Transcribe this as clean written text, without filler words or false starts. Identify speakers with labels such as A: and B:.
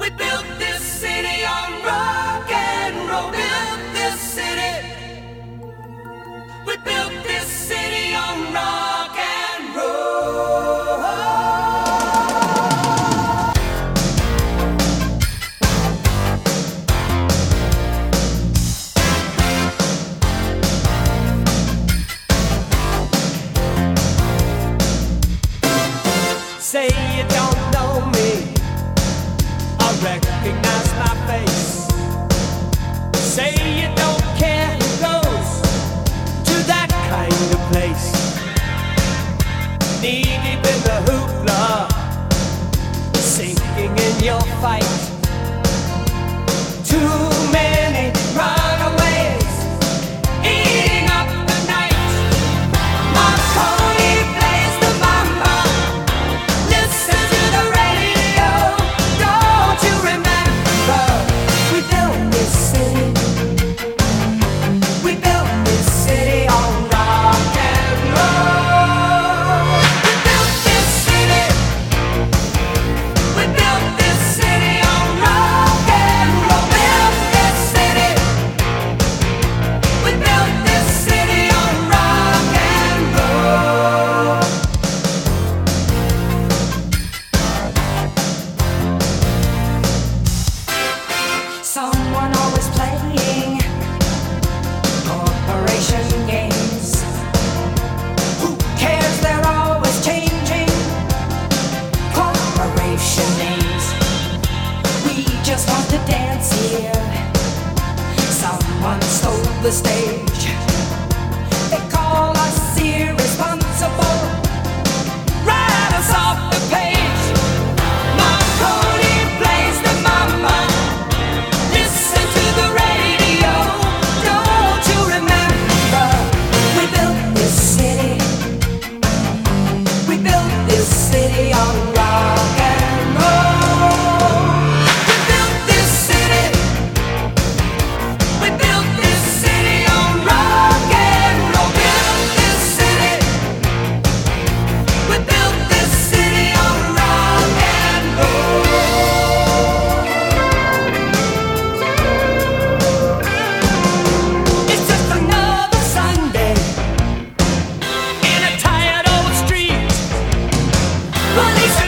A: We built this city on rock and roll. Built this city. We built this city on rock and roll. Say you don't know me, I recognize my face. Say you don't care who goes to that kind of place. Knee deep in the hoopla, sinking in your fight. Too many runaways eating up the night. Marconi plays the mambo. Listen to the radio. Don't you remember? We built this city. We built this city on rock and roll. We built this city. We built this city on rock and roll. Built this city. We built this city on rock and roll. Someone always playing corporation games. Who cares? They're always changing corporation names. We just want to dance here. Someone stole the stage. They call us irresponsible. Write us off the page. Marconi plays the mambo. Listen to the radio. Don't you remember? We built this city. We built this city on rock and roll. We built this city. We built this city on rock and roll. Built this city. We built this city on rock and roll. It's just another Sunday in a tired old street. Police